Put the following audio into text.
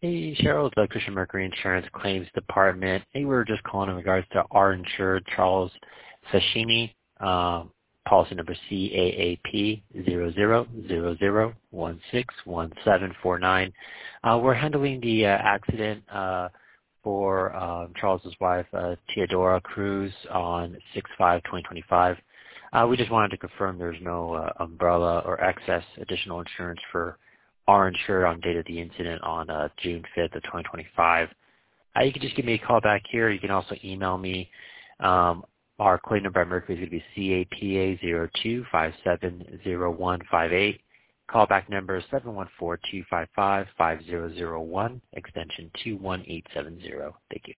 Hey, Cheryl, it's Christian Mercury Insurance Claims Department. Hey, we were just calling in regards to our insured Charles Sashimi, policy number CAAP 0000161749. We're handling the accident for Charles's wife, Teodora Cruz, on 6/5/2025. We just wanted to confirm there's no umbrella or excess additional insurance for are insured on date of the incident on June 5th of 2025. You can just give me a call back here. You can also email me. Our claim number at Mercury is going to be CAPA02570158. Callback number is 714-255-5001, extension 21870. Thank you.